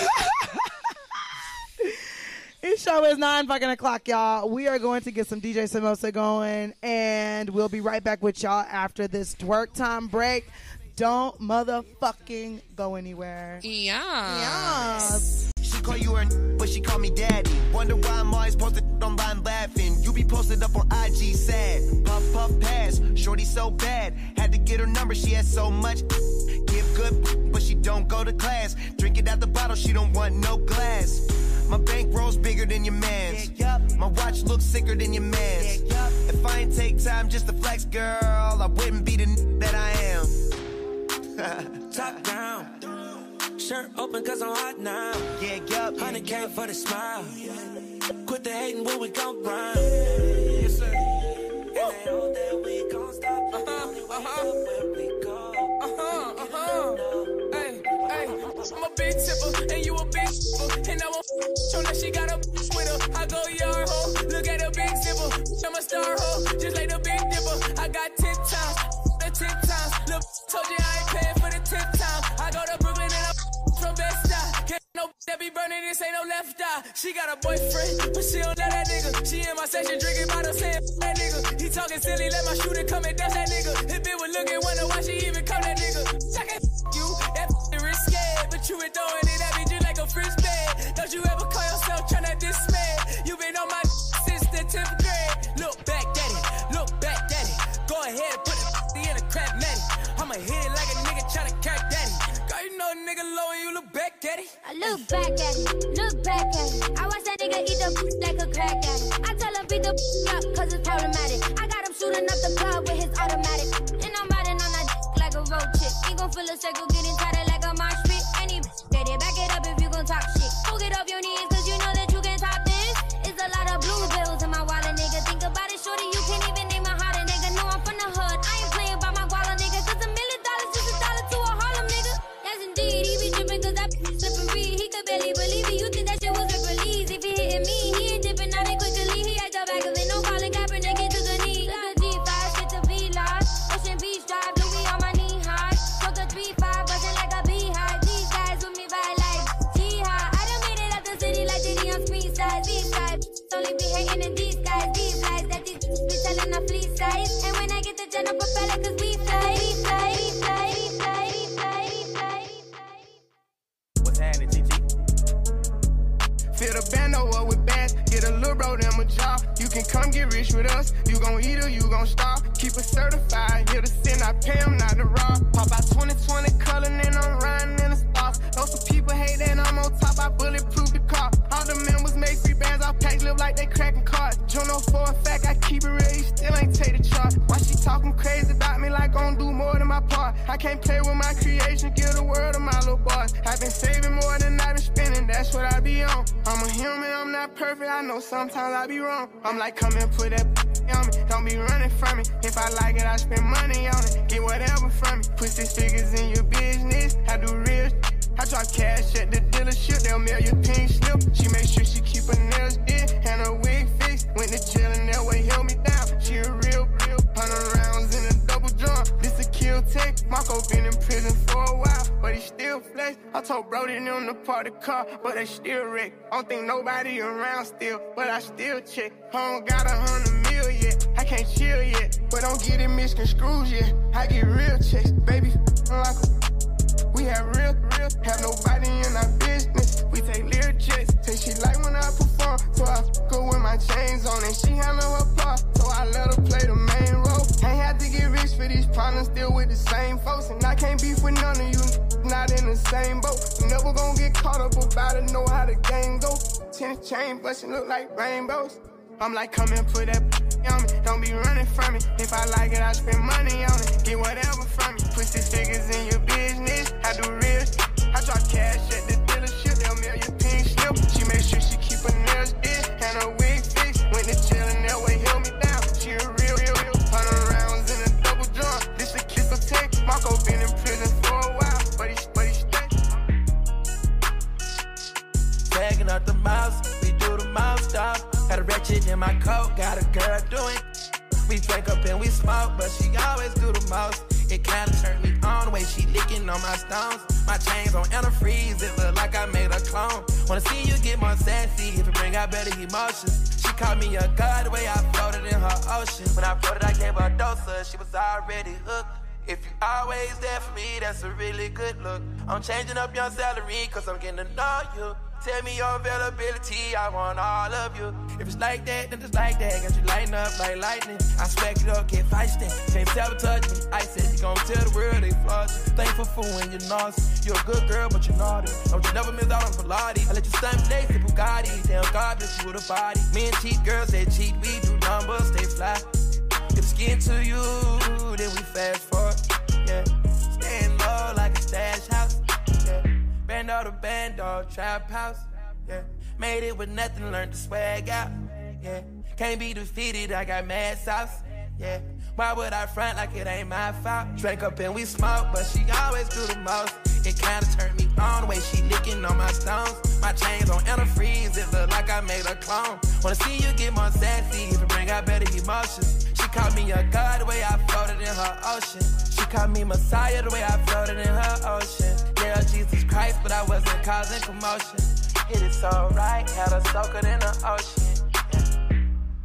This show is nine fucking o'clock, y'all. We are going to get some D J Samosa going, and we'll be right back with y'all after this twerk time break. Don't motherfucking go anywhere. Yeah. Yes. She call you her, but she call me daddy. Wonder why I'm always posted online laughing. You be posted up on I G sad. Puff, puff, pass. Shorty so bad. Had to get her number, she has so much. Give good, but she don't go to class. Drink it out the bottle, she don't want no glass. My bankroll's bigger than your man's. Yeah, yep. My watch looks sicker than your man's. Yeah, yep. If I ain't take time just to flex, girl, I wouldn't be the n- that I am. Top down, shirt open cause I'm hot now. Yeah, yup. one hundred K for the smile. Quit the hating, but we gon' grind. Yes, sir. And they know that we gon' stop. Uh-huh, uh-huh. Where we go. Uh-huh, uh-huh. Hey, hey. I'm a big tipper, and you a big tipper. And I won't show that she got a with her. I go yard ho, look at a big zipper. I'm a star ho, just like the big dipper. I got ten times, the ten times. Look, told you I ain't paying for the tenth time. I go to Brooklyn and I'm from Bed-Stuy. Can't no that be burning, this ain't no left eye. She got a boyfriend, but she don't let that nigga. She in my section drinking bottles saying that nigga. He talking silly, let my shooter come and dust that nigga. If it was looking, wonder why she even come that nigga. I can't you, that risky, but you been throwing it at me just like a frisbee. Don't you ever call yourself tryna dismay? You been on my since the tenth grade. Look back, daddy, look back, daddy. Go ahead, put it in a crap matty. I'ma hit it like a nigga tryna crack daddy. Girl, you know nigga low and you look back, daddy. I look back at it, look back at it. I watch that nigga eat the like a crack addict. I tell him beat the up cause it's problematic. I got him shooting up the club with his automatic. And I'm riding on that like a road chick. He gon' feel a circle getting tighter like a marsh pit. Any daddy, back it up if you gon' talk shit. Go get off your knees cause you know that you can top this. It's a lot of blue bills in my wallet, nigga. Think about it, shorty, you can't even name my heart, nigga. No, I'm from the hood. I ain't playing by my wallet, nigga. Cause a million dollars is a dollar to a Harlem, nigga. Yes, indeed. He be tripping cause I slippery. He could barely believe it. You think that shit was a release. If he hitting me, he ain't dipping out it quickly. He had the back of it. No calling Kaepernick to the knee. Look at G five, shit to be lost. Ocean Beach Drive, Louis on my knee high. Took a three five, buzzing like a beehive. These guys with me by like jihad. I done made it out the city like Diddy on speed size. These guys only be hating in these guys. These lies that these be telling a flea size. And when I get the jet, I propeller cause we fly. We fly, we fly, we fly, we fly, we fly, we fly. What's happening, G G? Fill the bando up with bags, get a little bro them a job. You can come get rich with us, you gon' eat or you gon' starve. Keep it certified, here to sin, I pay them not to rob. Pop out twenty twenty color, and I'm riding in the stars. Know some people hate that I'm on top, I bulletproof the car. All the members make free bands, all packs live like they cracking cards. Juno for a fact, I keep it real, you still ain't take the charge. Why she talk talking crazy about me like gon' do more than my part. I can't play with my creation, give the world to my little boy. I've been saving more than I've been spending, that's what I be on. I'm a human, I'm not perfect, I know sometimes I be wrong. I'm like, come and put that on me, don't be running from me. If I like it, I spend money on it, get whatever from me. Put six figures in your business, I do real shit. I drop cash at the dealership, they'll mail you pink slip. She make sure she keep her nails did and her wig fixed. Went to jail and that way held me down. She a real, real hundred rounds in a double drum. This a kill take. Marco been in prison for a while, but he still flex. I told Brody them to park the car, but they still wreck. I don't think nobody around still, but I still check. I don't got a hundred mil yet, I can't chill yet, but don't get it misconstrued yet. I get real checks, baby, like a we have real, real, have nobody in our business. We take lyric checks, say she like when I perform, so I fuck her with my chains on and she handle her part, so I let her play the main role. Ain't had to get rich for these problems, still with the same folks, and I can't beef with none of you, not in the same boat. Never gonna get caught up about it, know how the game go. Tennis chain bustin' look like rainbows. I'm like, come and put that on me, don't be running from me. If I like it, I spend money on it, get whatever from me. Put six figures in your business, I do real shit. I drop cash at the dealership, they'll mail you pink slip. She make sure she keep her nails did and her wig fixed. Went to jail and that way held me down. She a real, real, real hundred rounds in a double drum. This a kiss of tech. Marco been in prison for a while, but he, but he stay. Tagging up the mouse, we do the mouse stop. Got a wretched in my coat, got a girl doing. We drink up and we smoke, but she always do the most. It kinda turned me on the way she licking on my stones. My chains on antifreeze, it look like I made a clone. Wanna see you get more sassy if it bring out better emotions. She called me a god the way I floated in her ocean. When I floated, I gave her a dose of, she was already hooked. If you always there for me, that's a really good look. I'm changing up your salary, cause I'm getting to know you. Tell me your availability, I want all of you. If it's like that, then it's like that. Got you lighting up like lightning. I smack it up, get feisty. Can't sabotage me. I said you gon' tell the world they flaws. Thankful for when you're naughty. You're a good girl, but you're naughty. Don't you never miss out on Pilates. I let you stunt lace the Bugatti. Damn God bless you with a body. Me and cheat girls, they cheat. We do numbers, stay fly. Get the skin to you, then we fast forward. Yeah, staying low like a stash house. Yeah. Bando to bando, trap house, yeah. Made it with nothing, learned to swag out, yeah. Can't be defeated, I got mad sauce, yeah. Why would I front like it ain't my fault? Drank up and we smoke, but she always do the most. It kinda turned me on the way she licking on my stones. My chains on antifreeze, it look like I made a clone. Wanna see you get more sassy, if it bring out better emotions. She called me a god the way I floated in her ocean. She called me Messiah the way I floated in her ocean. Yeah, Jesus Christ, but I wasn't causing commotion. Hit it so right, had her soaking in the ocean. Yeah.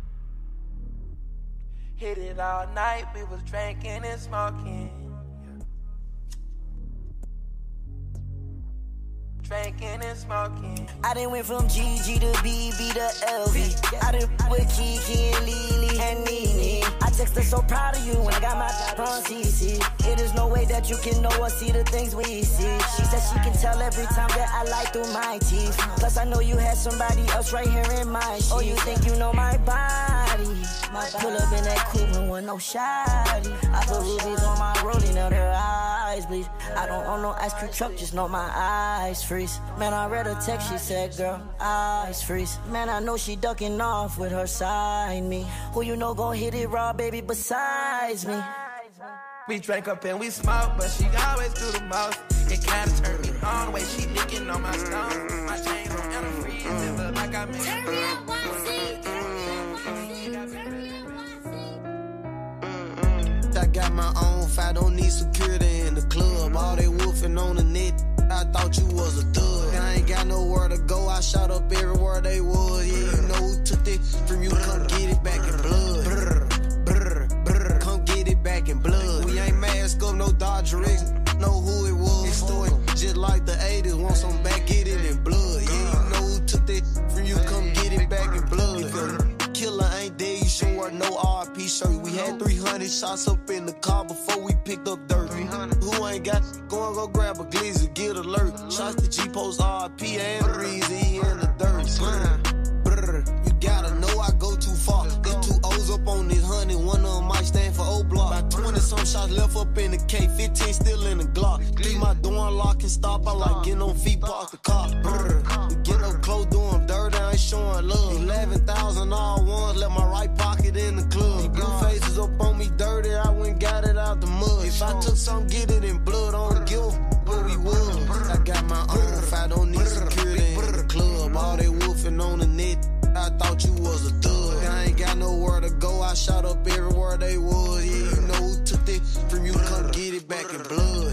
Hit it all night, we was drinking and smoking. Drinking and smoking. I done went from G G to B B to L V. I done with Kiki and Lily and Nene. I text her so proud of you when I got my on C C. It is no way that you can know or see the things we see. She said she can tell every time that I lie through my teeth. Plus I know you had somebody else right here in my sheets. Oh, you think you know my body? My pull up in that coupe with no shoddy. I put rubies on my rollie, now her eyes bleed. I don't own no ice cream truck, just know my eyes freeze. Man, I read a text, she said, girl, eyes freeze. Man, I know she ducking off with her side me. Who you know gon' hit it raw, baby, besides me? We drank up and we smoke, but she always do the most. It kinda turned me on the way she licking on my stones. My chains on antifreeze, it look like I made Turn me up, one seat. I got my own fight, don't need security in the club. All they woofing on the net, I thought you was a thug. I ain't got nowhere to go, I shot up everywhere they was. Yeah, you know who took it from you, come get it back in blood. Brr, brr, brr, come get it back in blood. We ain't mask up, no Dodger X, know who it was. Story just like the eighties, want some back, get it in blood. Yeah, you know who took that from you, come get it back in blood. Killer ain't dead, you should wear no R P shirt. We had three hundred shots up in the car before we picked up dirt. Who ain't got, go and go grab a glizzy, get alert. Shots to G-Post, R P and Reezy, he in the dirt. Brr, brr, you gotta know I go too far. There's two O's up on this honey, one of them might stand for O-Block. some shots left up in the K, fifteen still in the Glock. Leave my door unlocked and stop, I like getting on feet, park the car. Brr. We get up close, doing dirt, I ain't showing love. eleven thousand all ones, left my right pocket in the club. Blue faces up on me dirty, I went got it out the mud. If I took some, get it in blood, I don't give a f- what we was. I got my own, if I don't need security in the club. All they wolfing on the net, I thought you was a thug. I ain't got nowhere to go, I shot up everywhere they was. Yeah, you know who took that from you, come get it back in blood.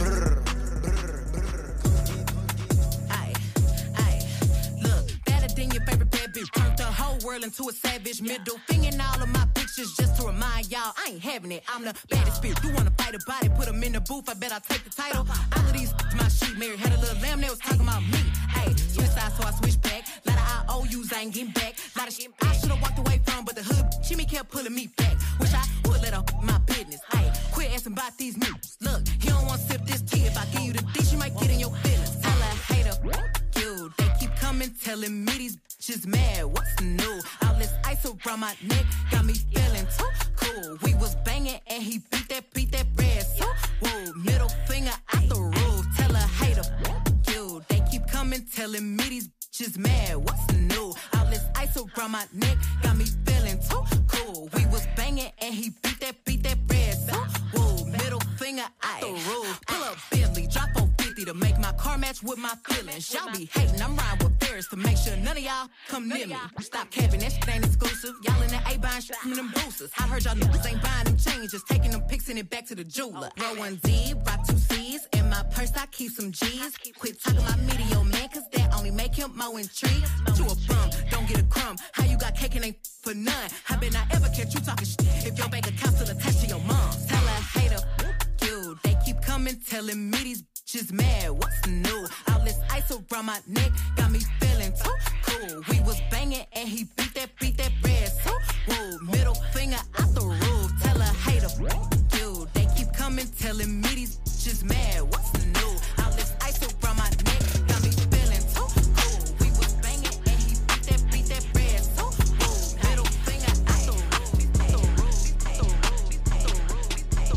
Aye, aye, look, better than your favorite bad bitch. Turned the whole world into a savage. Middle finger in all of my pictures just to remind y'all I ain't having it. I'm the baddest bitch. You wanna fight about it, put them in the booth, I bet I'll take the title. All of these my sheet, Mary had a little lamb, they was talking about me. Ayy, switch sides, so I switch back. Lot of I O Us, I ain't getting back. Lot of shit I should've walked away from, but the hood, she me kept pulling me back. Wish I would let her my business. Ayy, quit asking about these moves. Look, he don't want to sip this tea. If I give you the D, she might get in your feelings. Tell her, hater, you. They keep coming, telling me these bitches mad. What's new? All this ice around my neck got me feeling too cool. We was banging and he beat that, beat that red. So, whoa, middle finger out the roof. Tell her, hater, you. They keep coming, telling me these bitches mad. What's new? All this ice around my neck got me feeling too cool. We was banging and he beat that, beat that red. So, whoa, middle finger out the roof. Pull up Bentley, drop four fifty to make my car match with my feelings. Y'all be hating, I'm riding with Ferris to make sure none of y'all come near me. Stop capping, that shit ain't exclusive. Y'all in the A buying shit from them boosters. I heard y'all niggas ain't buying them chains, just taking them pics and it back to the jeweler. Roll one Z, rock two C's. In my purse, I keep some G's. Quit talking about me to your man, cause that only make him more intrigued. You a bum, don't get a crumb. How you got cake and ain't for none? How been I ever catch you talking shit if your bank account still attached to your mom's? Tell her, hater, you. They keep coming, telling me these bitches mad. What's new? All this ice around my neck got me feeling too cool. We was banging and he beat that, beat that red. So, whoa, middle finger out the roof. Tell her, hater, you. They keep coming, telling me these bitches mad. What's new? All this ice around my neck got me feeling too cool. We was banging and he beat that, beat that red. So, whoa, middle finger out the roof. Out the roof. Out the roof. Out the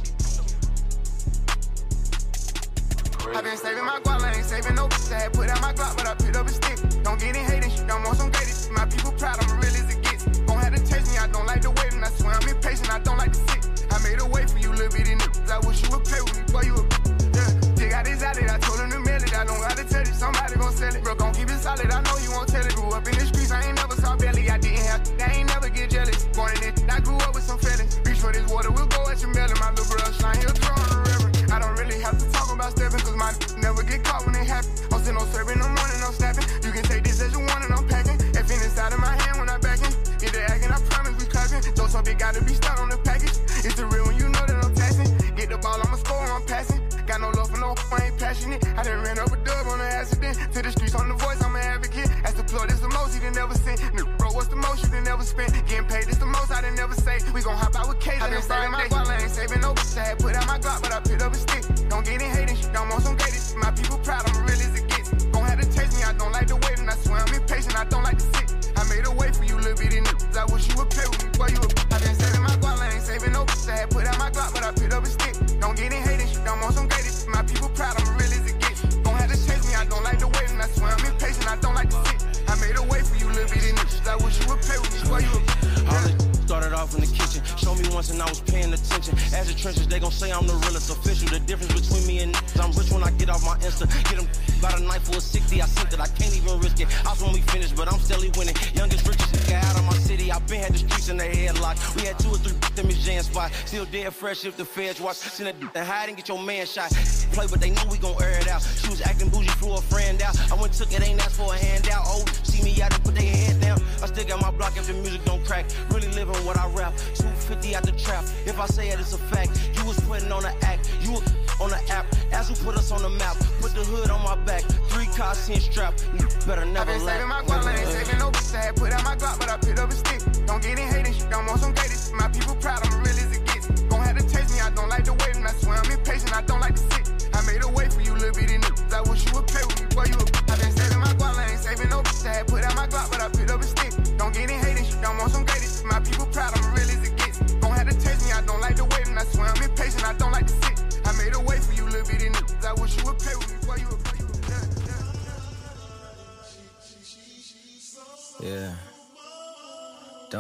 roof. I been saving my guap, I ain't saving no bitch. I had put out my Glock, but I picked up a stick. Don't get in hating shit, don't want some gated shit. My people proud, I'm real as it gets. Gon' have to taste me, I don't like the waiting. I swear I'm impatient, I don't like to sit. I made a way for you, little bitty niggas. I wish you would play with me, boy, you a yeah. Dig out his outlet, I told him to mail it. I don't gotta tell it, somebody gon' sell it. Bro, gon' keep it solid, I know you won't tell it. Grew up in the streets, I ain't never saw belly. I didn't have, I ain't never get jealous. Born in it, I grew up with some feelings. Reach for this water, we'll go at your melon. My little brother shine, he'll throw on the river. I don't really have to talk about stepping, cause my never get caught when it happen. I'm still on serving in the morning, I'm snapping. You can take this as you want and I'm packing. F in inside of my hand when I'm backing. Get the acting, I promise we clapping. Those so big, gotta be stuck on the package. It's the real when you know that I'm taxing. Get the ball, I'ma score, I'm passing. Got no love for no, I ain't passionate. I done ran up a dub on an accident. To the streets on the voice, I'm an advocate. As the plug, this the most you done never seen. Bro, what's the most you done never spent? Getting paid, this the most I done never say. We gon' hop out with K. I been saving my guap, I ain't saving no bitch. I had put out my Glock, but I picked up a stick. Don't get in hating shit, don't want some gated shit. My people proud, I'm real as it gets. Gon' have to taste me, I don't like the waiting. I swear I'm impatient, I don't like to sit. I made a way for you, little bitty niggas. I wish you would play with me, boy, you a I been saving my guap, I ain't saving no bitch. I had put out my Glock, but I picked up a stick. Don't get in hating shit, don't want some gated shit. My people proud, I'm real as it gets. Gon' have to chase me, I don't like the waiting. I swear I'm impatient, I don't like to sit. I made a way for you, little bitty niggas. I wish you would play with me, boy, you a yeah. Started off in the kitchen, show me once and I was paying attention. As the trenches, they gon' say I'm the realest official. The difference between me and niggas, I'm rich when I get off my Insta. Get them about a knife for a sixty, I sent it, I can't even risk it. I was when we finished, but I'm steadily winning. Youngest, richest guy out of my city, I been had the streets in their headlock. We had two or three them in Jan spot. Still dead fresh if the feds watch. Send that and hide and get your man shot. Play, but they know we gon' air it out. She was acting bougie, flew a friend out. I went took it, ain't asked for a handout. Oh, see me out and put their head down. I still got my block if the music don't crack. Really living what I rap. two fifty out the trap. If I say it, it's a fact. You was putting on the act. You were on the app. As who put us on the map. Put the hood on my back. Three cars in strap. You better never I been lack. saving my guap, I ain't saving no bitch. I had put out my Glock, but I picked up a stick. Don't get in hating shit, don't want some gated shit. My people proud, I'm real as it gets. Gon' have to taste me, I don't like the waiting. I swear I'm impatient, I don't like to sit. I made a way for you, little bitty niggas. I wish you would play with me, boy, you a I been saving my guap, I ain't saving no bitch. I had put out my Glock, but I picked up a stick. Don't get in hating shit, don't want some gated shit. My people proud, I'm real as it gets. Gon' have to taste me, I don't like the waiting. I swear I'm impatient.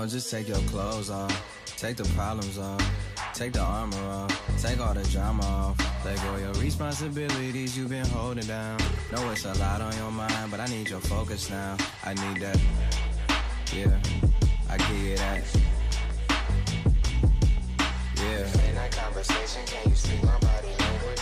on, just take your clothes off. Take the problems off. Take the armor off. Take all the drama off. Let go your responsibilities you've been holding down. Know it's a lot on your mind, but I need your focus now. I need that. Yeah, I give you that. Yeah. In that conversation, can you speak my body language?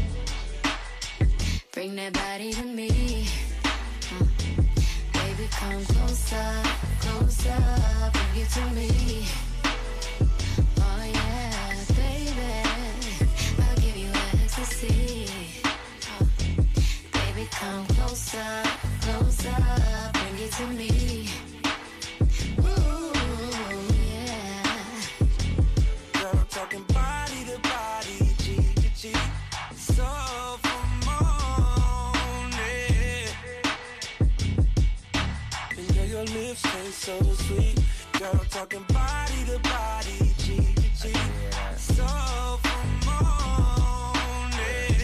Bring that body to me. Uh, baby, come closer, closer. Bring it to me. Oh yeah, baby, I'll give you ecstasy. Uh, baby, come closer, closer. Bring it to me. Ooh, yeah. Girl, I'm talking body to body, cheek to cheek. So for morning. And girl, your lips taste so sweet. Girl, I'm talking body to body, cheek to cheek. So for morning.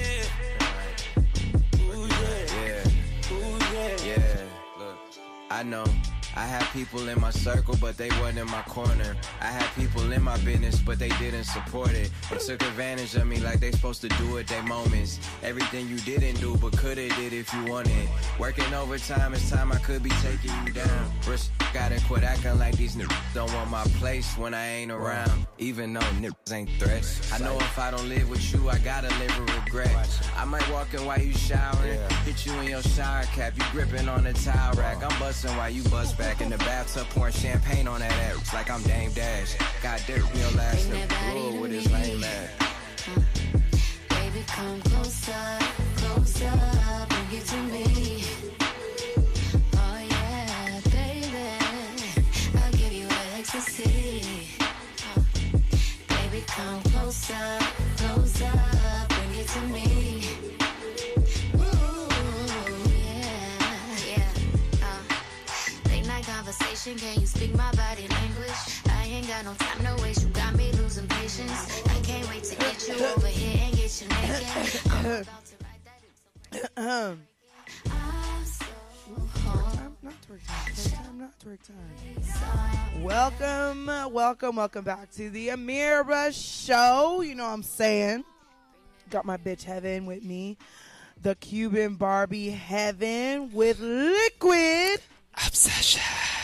Ooh, yeah. Ooh, yeah. Yeah, look, I know. I had people in my circle, but they wasn't in my corner. I had people in my business, but they didn't support it. They took advantage of me like they supposed to do at their moments. Everything you didn't do, but coulda did if you wanted. Working overtime, it's time I could be taking you down. Risk, gotta quit acting like these niggas don't want my place when I ain't around. Even though niggas ain't threats. I know if I don't live with you, I gotta live with regret. I might walk in while you showering, hit you in your shower cap, you gripping on the towel rack. I'm busting while you bust back. In the bathtub, pouring champagne on that ass like I'm Dame Dash. Got dirt real last nigga blue with his lame ass. Uh, baby, come closer, closer. Bring it to me. Oh yeah, baby, I'll give you ecstasy. Uh, baby, come closer, closer. Bring it to me. Conversation, can you speak my body language? I ain't got no time to waste, you got me losing patience. I can't wait to get you over here and get you naked. I'm about to write that Um, I'm so Time, not twerk time. Twerk time, not twerk time. Welcome, welcome, welcome back to the Amira Show. You know what I'm saying? Got my bitch Heaven with me. The Cuban Barbie Heaven with Liquid Obsession.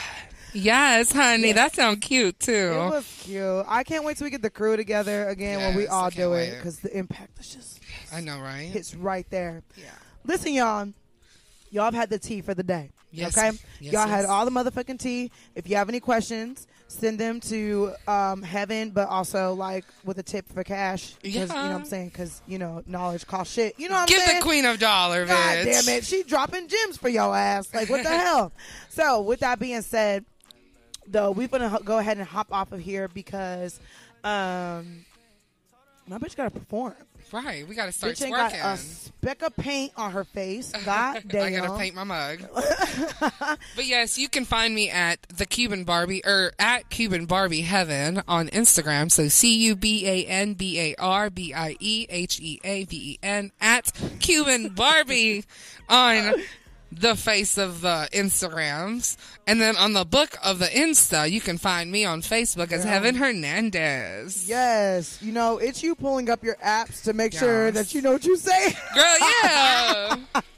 Yes, honey. Yeah. That sounds cute, too. It was cute. I can't wait till we get the crew together again when we Yes, all I do can't it wait. because the impact is just I know, right? hits right there. Yeah. Listen, y'all. Y'all have had the tea for the day. Yes. Okay? Yes, y'all had yes. all the motherfucking tea. If you have any questions, send them to um, Heaven, but also like with a tip for cash. Because, you know what I'm Yeah. saying? Because, you know, knowledge costs shit. You know what I'm Give saying? the queen of dollar, God bitch. damn it. She dropping gems for your ass. Like, what the hell? So, with that being said, though, we're going to go ahead and hop off of here because um, my bitch got to perform. Right. We got to start Bitch ain't got twerking. a speck of paint on her face. God damn. I gotta paint my mug. But yes, you can find me at the Cuban Barbie or at Cuban Barbie Heaven on Instagram. So C U B A N B A R B I E H E A V E N at Cuban Barbie on the face of the Instagrams. And then on the book of the Insta, you can find me on Facebook as Yeah. Heaven Hernandez. Yes. You know, it's you pulling up your apps to make sure Yes. that you know what you say. Girl, yeah.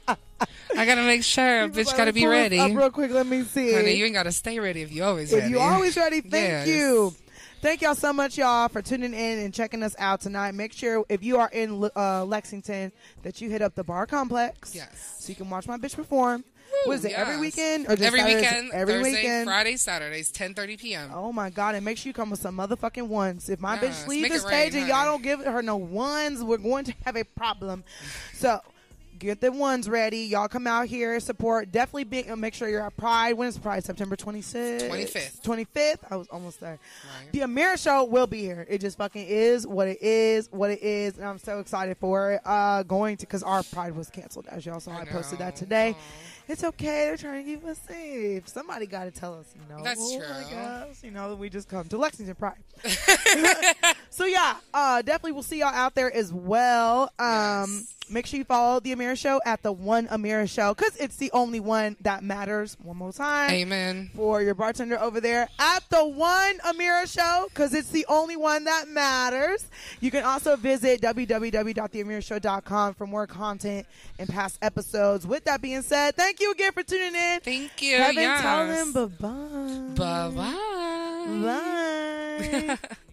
I gotta make sure. You Bitch like, gotta be pull this ready. Up real quick, let me see. Honey, you ain't gotta stay ready if you always If ready. you always ready, thank Yes. you. Thank y'all so much, y'all, for tuning in and checking us out tonight. Make sure if you are in uh, Lexington that you hit up the Bar Complex. Yes. So you can watch my bitch perform. What is it, every Yes. weekend? Or just every Saturdays? weekend, Every Thursday, weekend. Friday, Saturdays, ten thirty p.m. Oh my God! And make sure you come with some motherfucking ones. If my Yes, bitch leaves make the it stage rain, and y'all honey. don't give her no ones, we're going to have a problem. So get the ones ready. Y'all come out here, support. Definitely be, uh, make sure you're at Pride. When is Pride? September twenty-sixth? twenty-fifth. twenty-fifth? I was almost there. Right. The Amira Show will be here. It just fucking is what it is, what it is. And I'm so excited for it. Uh, going to, because our Pride was canceled, as y'all saw. I, I posted that know. today. Aw. It's okay. They're trying to keep us safe. Somebody got to tell us no. That's Oh true. my gosh. You know, we just come to Lexington Pride. So, yeah, uh, definitely we'll see y'all out there as well. Um, Yes. Make sure you follow The Amira Show at The One Amira Show because it's the only one that matters. One more time. Amen. For your bartender over there at The One Amira Show because it's the only one that matters. You can also visit w w w dot the amira show dot com for more content and past episodes. With that being said, thank you again for tuning in. Thank you. Kevin, yes. tell them bye-bye. Bye-bye. Bye.